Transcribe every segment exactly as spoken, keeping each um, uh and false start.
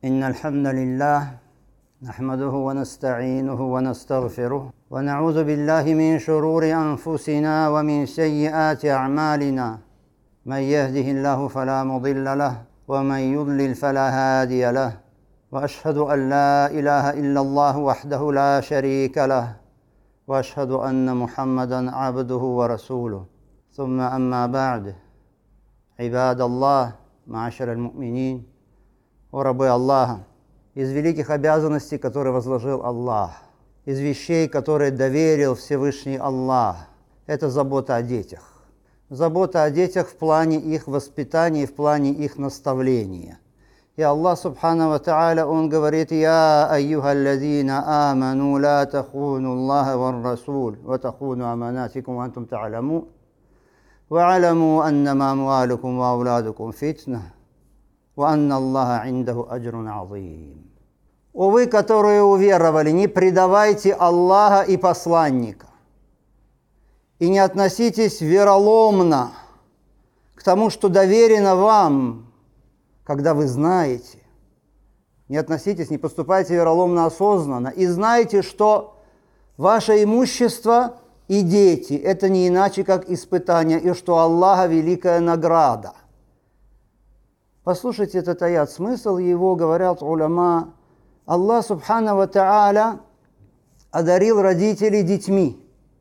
إن الحمد لله نحمده ونستعينه ونستغفره ونعوذ بالله من شرور أنفسنا ومن سيئات أعمالنا من يهده الله فلا مضل له ومن يضلل فلا هادي له وأشهد أن لا إله إلا الله وحده لا شريك له وأشهد أن محمدا عبده ورسوله ثم أما بعد عباد الله معاشر المؤمنين о рабы Аллаха, из великих обязанностей, которые возложил Аллах, из вещей, которые доверил Всевышний Аллах, это забота о детях. Забота о детях в плане их воспитания, в плане их наставления. И Аллах Субхану ва Тааля, Он говорит: «Я айюхаллазина аману ла тахуну Аллаха вар расуль, ва тахуну аманатикум ва антум та'ламун, ва аламу аннама амвалукум ва ауладукум фитна». «Ванна Аллаха индаху аджрун азим». О вы, которые уверовали, не предавайте Аллаха и посланника, и не относитесь вероломно к тому, что доверено вам, когда вы знаете. Не относитесь, не поступайте вероломно осознанно, и знайте, что ваше имущество и дети – это не иначе, как испытание, и что Аллаха великая награда. Послушайте этот аят, смысл его, говорят уляма, Аллах Субхану ва Тааля одарил родителей детьми.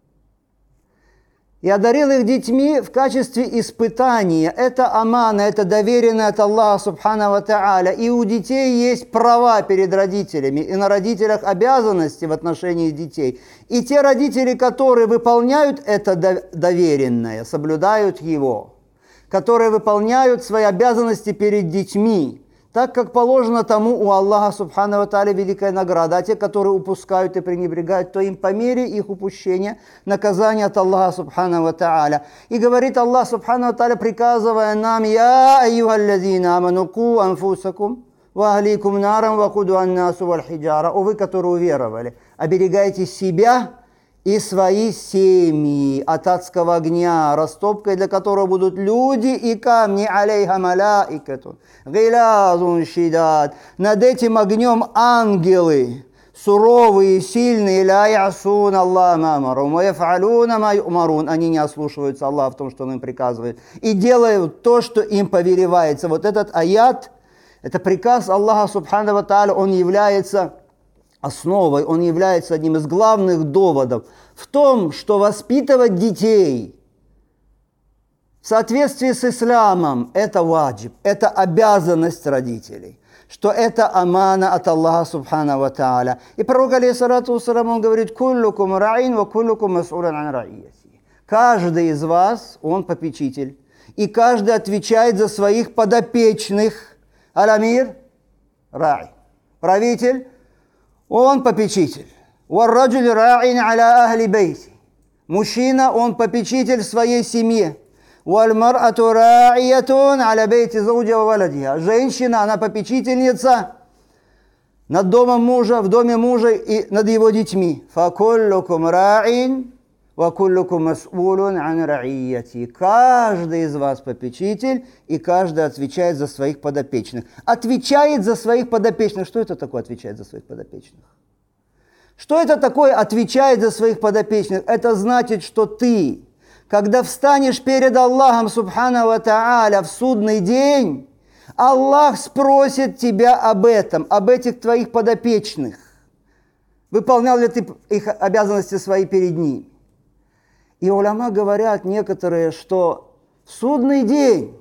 И одарил их детьми в качестве испытания. Это амана, это доверенное от Аллаха Субхану ва Тааля. И у детей есть права перед родителями, и на родителях обязанности в отношении детей. И те родители, которые выполняют это доверенное, соблюдают его, которые выполняют свои обязанности перед детьми, так как положено тому у Аллаха Субхану ва Тааля великая награда. А те, которые упускают и пренебрегают, то им по мере их упущения наказание от Аллаха Субхану ва Тааля. И говорит Аллах Субхану ва Тааля, приказывая нам: «Я айюхаллазина аману ку анфусакум ва ахликум нарам ва куду аннасу валь хиджара». О вы, которые уверовали, оберегайте себя и свои семьи от адского огня, растопкой для которого будут люди и камни, алейха малаикатун, гилазун шидад. Над этим огнем ангелы, суровые, сильные, ля ясун Аллах ма амарун, ва яфалуна ма юмарун. Они не ослушиваются Аллаха в том, что Он им приказывает, и делают то, что им повелевается. Вот этот аят, это приказ Аллаха Субхану ва Тааля, он является основой, он является одним из главных доводов в том, что воспитывать детей в соответствии с исламом – это ваджиб, это обязанность родителей, что это амана от Аллаха Субхану ва Тааля. И пророк, алейхиссалату вассалам, он говорит: «Куллукум раин ва куллукум мас'улан ан ра'ияти». Каждый из вас, он попечитель, и каждый отвечает за своих подопечных. Аль-амир – ра'и, правитель, он попечитель. «Варраджуль ра'ин аля ахли бейти». Мужчина, он попечитель в своей семье. «Вальмар'ату ра'иятун аля бейти зауджа ва валадиха». Женщина, она попечительница над домом мужа, в доме мужа и над его детьми. «Факуллукум ра'ин ва куллукум мас'улун ан ра'ияти». Каждый из вас попечитель, и каждый отвечает за своих подопечных. Отвечает за своих подопечных. Что это такое, отвечает за своих подопечных? Что это такое, отвечает за своих подопечных? Это значит, что ты, когда встанешь перед Аллахом Субхану ва Тааля в судный день, Аллах спросит тебя об этом, об этих твоих подопечных. Выполнял ли ты их обязанности свои перед ним? И уляма говорят некоторые, что в судный день,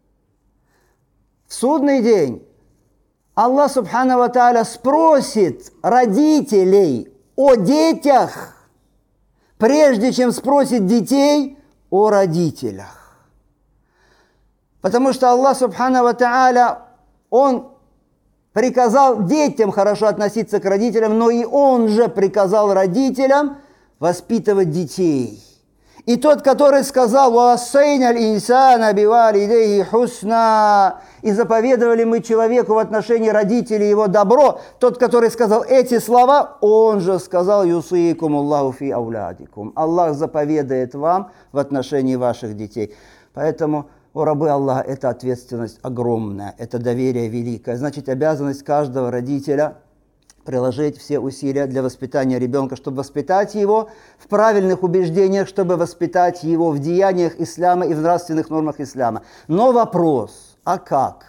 в судный день Аллах Субхану ва Тааля спросит родителей о детях, прежде чем спросит детей о родителях. Потому что Аллах Субхану ва Тааля, Он приказал детям хорошо относиться к родителям, но и Он же приказал родителям воспитывать детей. И тот, который сказал: «Вассайна аль-инсана бивалидейхи хусна», и заповедовали мы человеку в отношении родителей его добро, тот, который сказал эти слова, он же сказал: «Юсикум Аллаху фи аулядикум». Аллах заповедает вам в отношении ваших детей. Поэтому О, рабы Аллаха, это ответственность огромная, это доверие великое. Значит, обязанность каждого родителя приложить все усилия для воспитания ребенка, чтобы воспитать его в правильных убеждениях, чтобы воспитать его в деяниях ислама и в нравственных нормах ислама. Но вопрос, а как?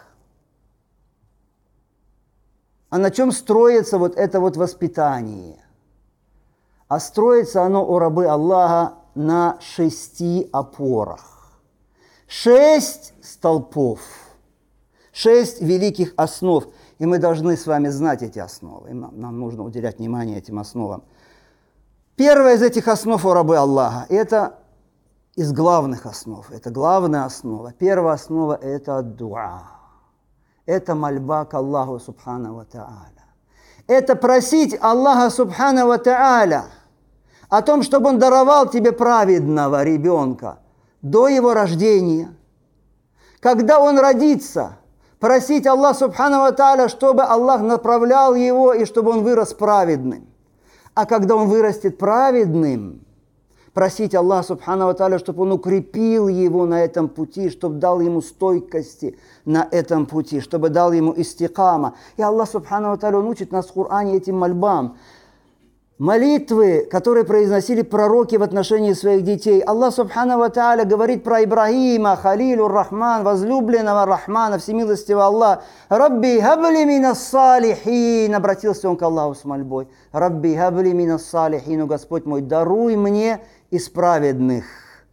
А на чем строится вот это вот воспитание? А строится оно, о рабы Аллаха, на шести опорах. Шесть столпов, шесть великих основ. И мы должны с вами знать эти основы. И нам, нам нужно уделять внимание этим основам. Первая из этих основ, о рабы Аллаха, это из главных основ. Это главная основа. Первая основа – это дуа. Это мольба к Аллаху Субхану ва Тааля. Это просить Аллаха Субхану ва Тааля о том, чтобы Он даровал тебе праведного ребенка до его рождения. Когда он родится, просить Аллаха Субхану ва Тааля, чтобы Аллах направлял его и чтобы он вырос праведным. А когда он вырастет праведным, просить Аллаха Субхану ва Тааля, чтобы он укрепил его на этом пути, чтобы дал ему стойкости на этом пути, чтобы дал ему истикама. И Аллах Субхану ва Тааля, он учит нас в Коране этим мольбам. Молитвы, которые произносили пророки в отношении своих детей. Аллах Субхану ва Тааля говорит про Ибрахима, Халилур Рахман, возлюбленного Рахмана, всемилостивого Аллаха. Рабби хабли минас салихин. Обратился он к Аллаху с мольбой. Рабби хабли минас салихин. Господь мой, даруй мне из праведных.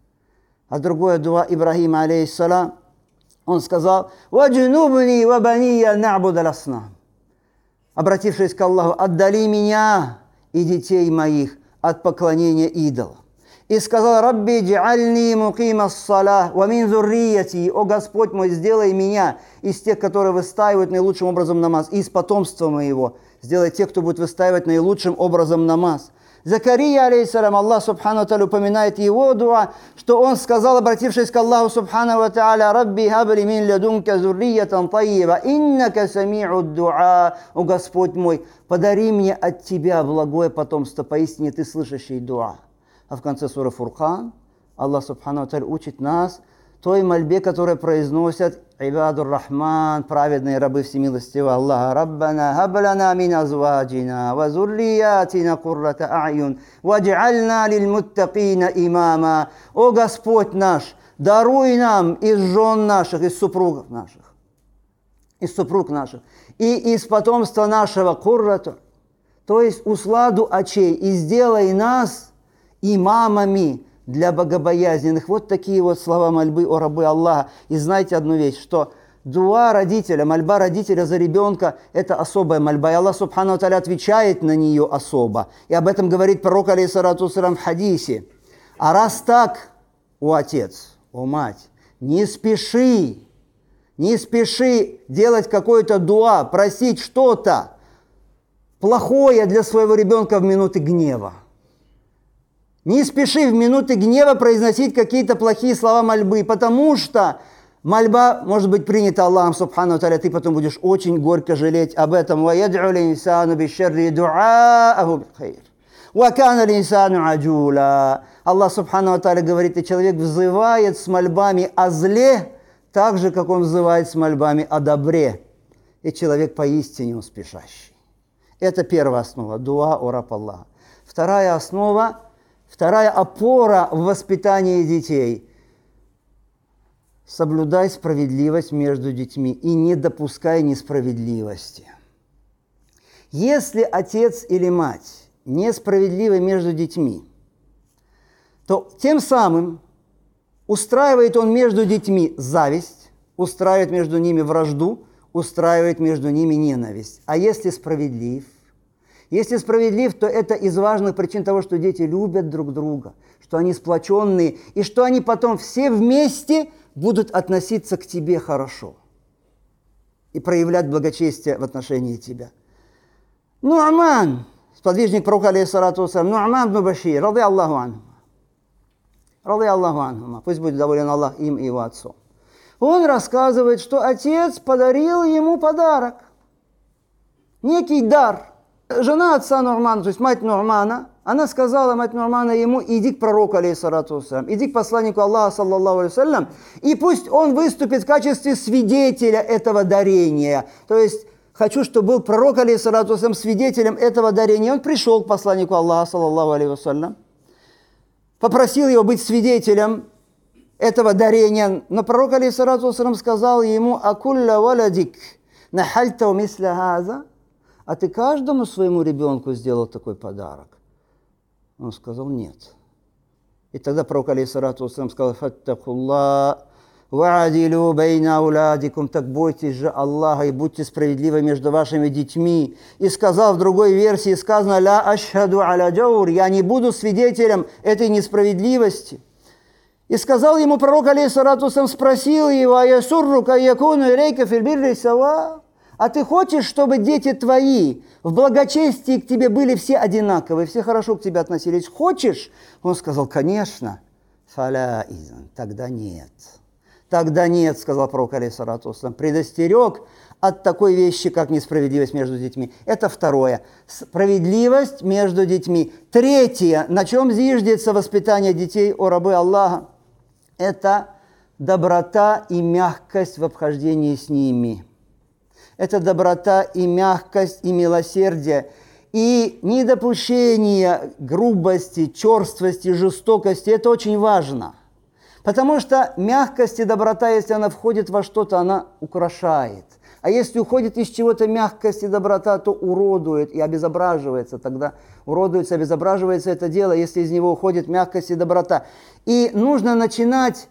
А другое дуа Ибрахима, алейхиссалам, он сказал: «Ваджнубни ва бания на'будал аснам». Обратившись к Аллаху: «Отдали меня и детей моих от поклонения идолам». И сказал: «Рабби дж'альни мукимас салах ва мин зуррияти». О Господь мой, сделай меня из тех, которые выстаивают наилучшим образом намаз, и из потомства моего сделай тех, кто будет выстаивать наилучшим образом намаз. Закария, алейхиссалам, Аллах Субхану ва Тааля упоминает его дуа, что он сказал, обратившись к Аллаху Субхану ва Тааля: «Рабби хабли мин ладунка зурриятан тайиба, иннака сами'у дуа». О Господь мой, подари мне от Тебя благое потомство, поистине Ты слышащий дуа. А в конце суры Фуркан Аллах Субхану ва Тааля учит нас той мольбе, которую произносят Ибадур Рахман, праведные рабы всемилостивого Аллаха. Раббана хаблана мин азваджина ва зурриятина куррата а'юн вадж'альна лилмуттакина имама. О Господь наш, даруй нам из жен наших, из супругов наших, из супруг наших и из потомства нашего куррату, то есть усладу очей, и сделай нас имамами для богобоязненных. Вот такие вот слова мольбы, о рабы Аллаха. И знайте одну вещь, что дуа родителя, мольба родителя за ребенка – это особая мольба. И Аллах Субхану ва Тааля отвечает на нее особо. И об этом говорит пророк, алейхиссалату вассалям, в хадисе. А раз так, о отец, о мать, не спеши, не спеши делать какое-то дуа, просить что-то плохое для своего ребенка в минуты гнева. Не спеши в минуты гнева произносить какие-то плохие слова мольбы, потому что мольба может быть принята Аллахом Субхану ва Тааля, ты потом будешь очень горько жалеть об этом. وَيَدْعُ الْإِنسَانُ بِالشَّرِّ دُعَاءَهُ بِالْخَيْرِ وَكَانَ الْإِنسَانُ عَجُولًا. Аллах Субхану ва Тааля говорит, и человек взывает с мольбами о зле, так же, как он взывает с мольбами о добре. И человек поистине успешащий. Это первая основа, дуа о раб Аллаха. Вторая основа, Вторая опора в воспитании детей. Соблюдай справедливость между детьми и не допускай несправедливости. Если отец или мать несправедливы между детьми, то тем самым устраивает он между детьми зависть, устраивает между ними вражду, устраивает между ними ненависть. А если справедлив, Если справедлив, то это из важных причин того, что дети любят друг друга, что они сплоченные, и что они потом все вместе будут относиться к тебе хорошо и проявлять благочестие в отношении тебя. Ну'ман, сподвижник пророка, алейхиссалату вассалям, Ну'ман ибн Башир, ради Аллаху анху, ради Аллаху анху, пусть будет доволен Аллах им и его отцом. Он рассказывает, что отец подарил ему подарок, некий дар. Жена отца Ну'мана, то есть мать Ну'мана, Она сказала, мать Ну'мана, ему: иди к пророку, алейхиссалату вассалям, иди к посланнику Аллаха, саллаллаху алейхи вассалям, и пусть он выступит в качестве свидетеля этого дарения. То есть, хочу, чтобы был пророк, алейхиссалату вассалям, свидетелем этого дарения. Он пришел к посланнику Аллаха, саллаллаху алейхи вассалям, попросил его быть свидетелем этого дарения. Но пророк, алейхиссалату вассалям, сказал ему: акулля валадик нахальта мисля газа? А ты каждому своему ребенку сделал такой подарок? Он сказал: нет. И тогда пророк, алейхиссалату вассалям, сказал: фаттакулла ва'адилу байна ауладикум, так бойтесь же Аллаха и будьте справедливы между вашими детьми. И сказал в другой версии, сказано: ля ашхаду аля джаур, я не буду свидетелем этой несправедливости. И сказал ему пророк, алейхиссалату вассалям, спросил его: аясуррука якуну илейка фил бирри сава? А ты хочешь, чтобы дети твои в благочестии к тебе были все одинаковые, все хорошо к тебе относились? Хочешь? Он сказал: конечно. Фаля изан, тогда нет. Тогда нет, сказал пророк, алейхиссалату вассалям, предостерег от такой вещи, как несправедливость между детьми. Это второе. Справедливость между детьми. Третье, на чем зиждется воспитание детей, о рабы Аллаха, это доброта и мягкость в обхождении с ними. Это доброта и мягкость, и милосердие, и недопущение грубости, черствости, жестокости. Это очень важно. Потому что мягкость и доброта, если она входит во что-то, она украшает. А если уходит из чего-то мягкость и доброта, то уродует и обезображивается. Тогда уродуется, обезображивается это дело, если из него уходит мягкость и доброта. И нужно начинать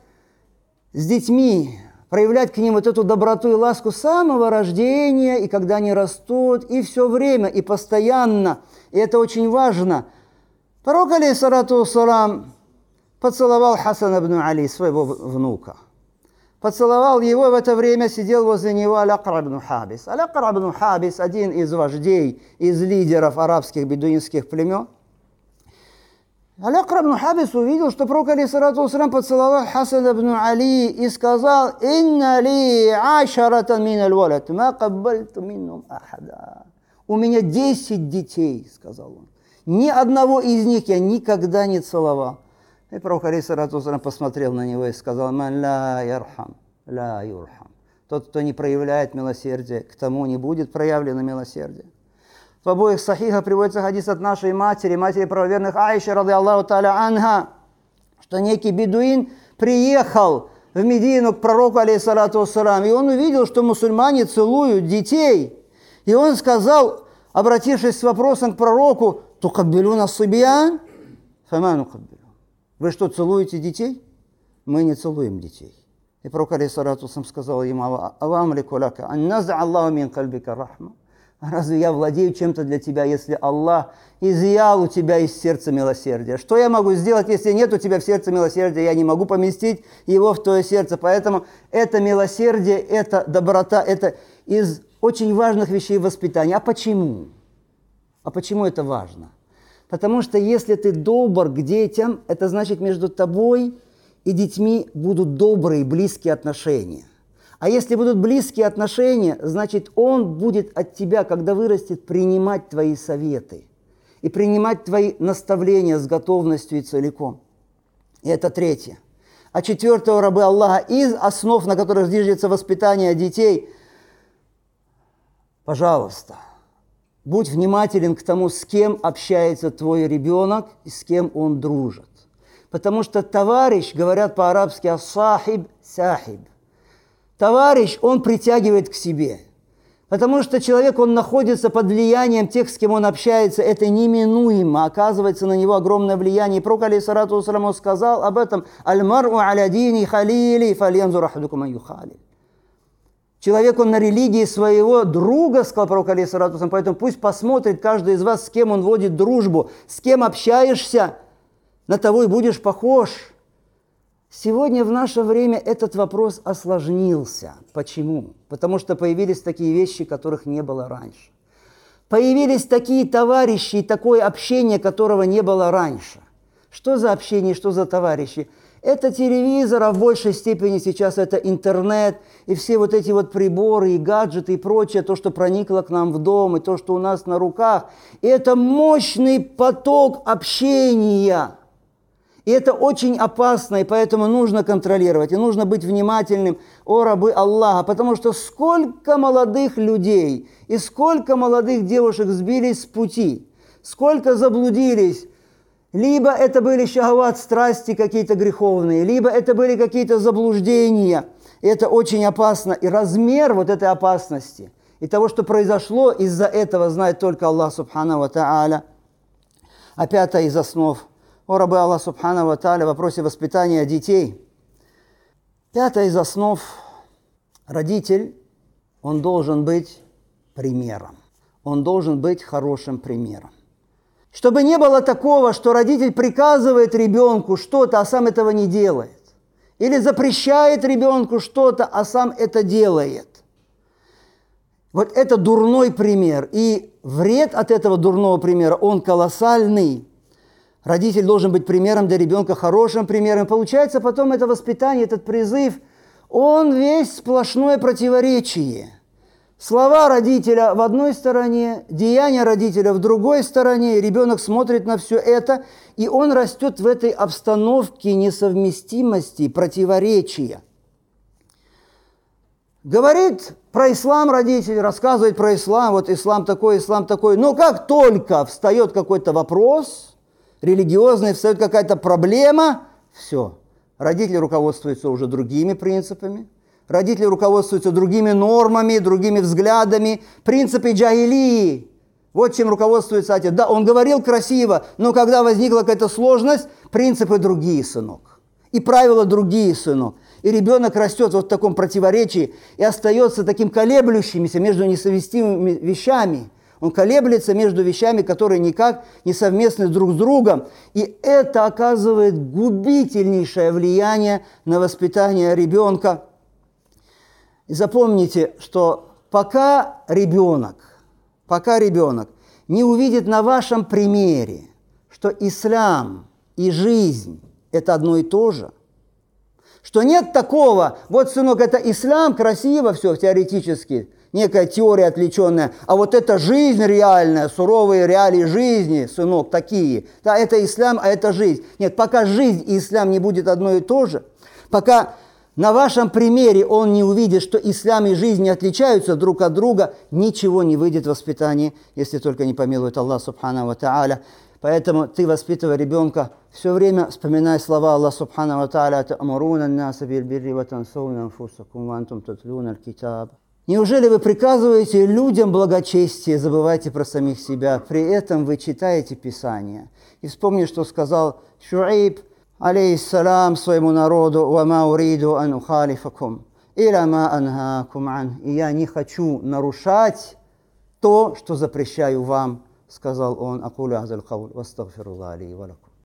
с детьми, проявлять к ним вот эту доброту и ласку с самого рождения, и когда они растут, и все время, и постоянно. И это очень важно. Пророк, алейхиссалату вассалам, поцеловал Хасана ибн Али, своего внука. Поцеловал его, и в это время сидел возле него Аль-Акра ибн Хабис. Аль-Акра ибн Хабис, один из вождей, из лидеров арабских бедуинских племен. Аль-Акра ибн Хабис увидел, что пророк, алейхиссалату вассалам, поцеловал Хасана ибн Али и сказал: «Инна ли ашаратан мин аль-валад, ма каббальту миннум ахада». У меня десять детей, сказал он. Ни одного из них я никогда не целовал. И пророк, алейхиссалату вассалам, посмотрел на него и сказал: «Ман ла ярхам, ла юрхам». Тот, кто не проявляет милосердие, к тому не будет проявлено милосердие. В обоих сахихах приводится хадис от нашей матери, матери правоверных Аиши, ради Аллаху та'аля анха, что некий бедуин приехал в Медину к пророку, алейхиссалату вассалам, и он увидел, что мусульмане целуют детей. И он сказал, обратившись с вопросом к пророку: «Тукаббилуна сибьян? Фама нукаббилу». Вы что, целуете детей? Мы не целуем детей. И пророк, алейхиссалату вассалам, сказал ему: «Авам ликуляка, ан наза Аллаху мин кальбика рахма». Разве я владею чем-то для тебя, если Аллах изъял у тебя из сердца милосердия? Что я могу сделать, если нет у тебя в сердце милосердия? Я не могу поместить его в твое сердце. Поэтому это милосердие, это доброта, это из очень важных вещей воспитания. А почему? А почему это важно? Потому что если ты добр к детям, это значит, между тобой и детьми будут добрые, близкие отношения. А если будут близкие отношения, значит, он будет от тебя, когда вырастет, принимать твои советы и принимать твои наставления с готовностью и целиком. И это третье. А четвертое, рабы Аллаха, из основ, на которых зиждется воспитание детей, пожалуйста, будь внимателен к тому, с кем общается твой ребенок и с кем он дружит. Потому что товарищ, говорят по-арабски, ас-сахиб сахиб. Товарищ, он притягивает к себе. Потому что человек, он находится под влиянием тех, с кем он общается. Это неминуемо. Оказывается на него огромное влияние. И пророк, алейхиссалату вассалам, сказал об этом: «Аль-мар'у аля дини халили, фальянзур ахадукум ан юхалил». Человек, он на религии своего друга, сказал пророк, алейхиссалату вассалам, поэтому пусть посмотрит каждый из вас, с кем он водит дружбу, с кем общаешься, на того и будешь похож. Сегодня в наше время этот вопрос осложнился. Почему? Потому что появились такие вещи, которых не было раньше. Появились такие товарищи и такое общение, которого не было раньше. Что за общение, что за товарищи? Это телевизор, а в большей степени сейчас это интернет, и все вот эти вот приборы, и гаджеты, и прочее, то, что проникло к нам в дом, и то, что у нас на руках. И это мощный поток общения. И это очень опасно, и поэтому нужно контролировать, и нужно быть внимательным, о рабы Аллаха, потому что сколько молодых людей и сколько молодых девушек сбились с пути, сколько заблудились. Либо это были шахват, страсти какие-то греховные, либо это были какие-то заблуждения. И это очень опасно. И размер вот этой опасности и того, что произошло из-за этого, знает только Аллах Субхану ва Тааля. А пятая из основ, о рабы Аллах Субхану ва Тааля, в вопросе воспитания детей. Пятая из основ, родитель, он должен быть примером. Он должен быть хорошим примером. Чтобы не было такого, что родитель приказывает ребенку что-то, а сам этого не делает. Или запрещает ребенку что-то, а сам это делает. Вот это дурной пример. И вред от этого дурного примера, он колоссальный. Родитель должен быть примером для ребенка, хорошим примером. И получается потом это воспитание, этот призыв, он весь сплошное противоречие. Слова родителя в одной стороне, деяния родителя в другой стороне, и ребенок смотрит на все это, и он растет в этой обстановке несовместимости, противоречия. Говорит про ислам родитель, рассказывает про ислам, вот ислам такой, ислам такой, но как только встает какой-то вопрос религиозный, встает какая-то проблема, все, родители руководствуются уже другими принципами. Родители руководствуются другими нормами, другими взглядами, принципы джахилии. Вот чем руководствуется отец. Да, он говорил красиво, но когда возникла какая-то сложность, принципы другие, сынок. И правила другие, сынок. И ребенок растет вот в таком противоречии и остается таким колеблющимся между несовместимыми вещами. Он колеблется между вещами, которые никак не совместны друг с другом. И это оказывает губительнейшее влияние на воспитание ребенка. И запомните, что пока ребенок, пока ребенок не увидит на вашем примере, что ислам и жизнь – это одно и то же, что нет такого, вот, сынок, это ислам, красиво все теоретически, некая теория отвлеченная, а вот это жизнь реальная, суровые реалии жизни, сынок, такие. Да, это ислам, а это жизнь. Нет, пока жизнь и ислам не будет одно и то же, пока на вашем примере он не увидит, что ислам и жизнь не отличаются друг от друга, ничего не выйдет в воспитании, если только не помилует Аллах Субхану ва Тааля. Поэтому ты, воспитывая ребенка, все время вспоминай слова Аллаха Субхану ва Тааля: «Та'муруна ан-наса биль-бирри ва тансауна анфусакум ва антум татлуна аль-китаб». Неужели вы приказываете людям благочестие, забывайте про самих себя, при этом вы читаете Писание? И вспомни, что сказал Шуайб алейхиссалам своему народу: «Вама уриду ан ухалифакум иля ма анхакум ан». И я не хочу нарушать то, что запрещаю вам, сказал он. Акулю азаль каул, вастагфируллах ли ва лакум.